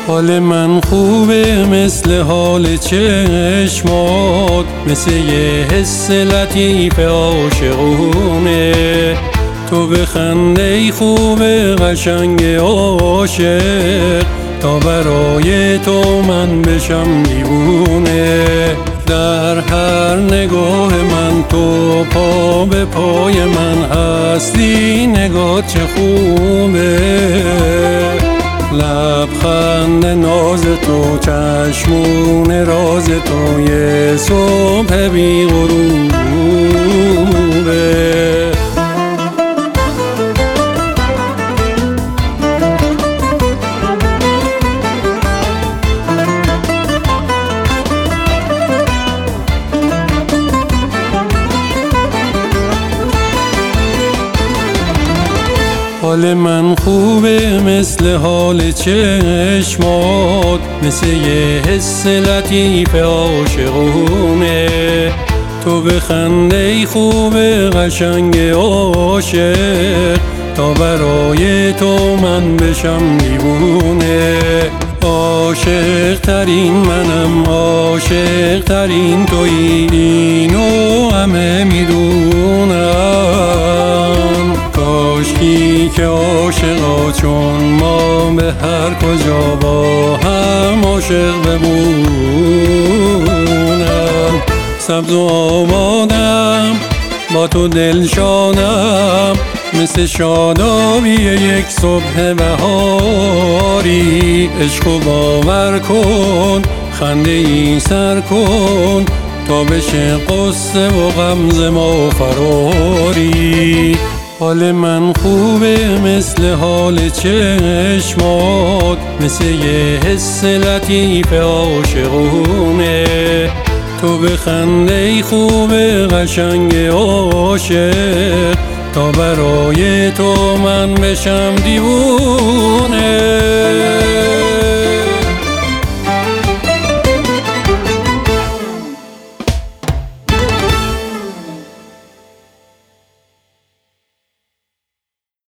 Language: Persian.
حال من خوبه مثل حال چشمات، مثل یه حس لطیف عاشقونه. تو بخنده خوبه قشنگ عاشق، تا برای تو من بشم دیوونه. در هر نگاه من تو پا به پای من هستی، نگاه چه خوبه. لبخند ناز تو، چشمون راز تو، یه صبح بی غروبه. حال من خوبه مثل حال چشمات، مثل یه حس لطیف عاشقونه. تو بخنده خوبه قشنگ عاشق، تا برای تو من بشم دیوونه. عاشق ترین منم، عاشق ترین تویی، اینو همه میدونن. کاشکی که عاشقا چون ما به هر کجا با هم عاشق بمونم. سبز و آبادم با تو دلشانم، مثل شادابی یک صبح بهاری. عشق و باور کن، خنده ای سر کن، تا بشه قصه و غمزه ما فراری. حال من خوبه مثل حال چشمات، مثل یه حس لطیف عاشقونه. تو بخنده خوبه قشنگ عاشق، تا برای تو من بشم دیوونه.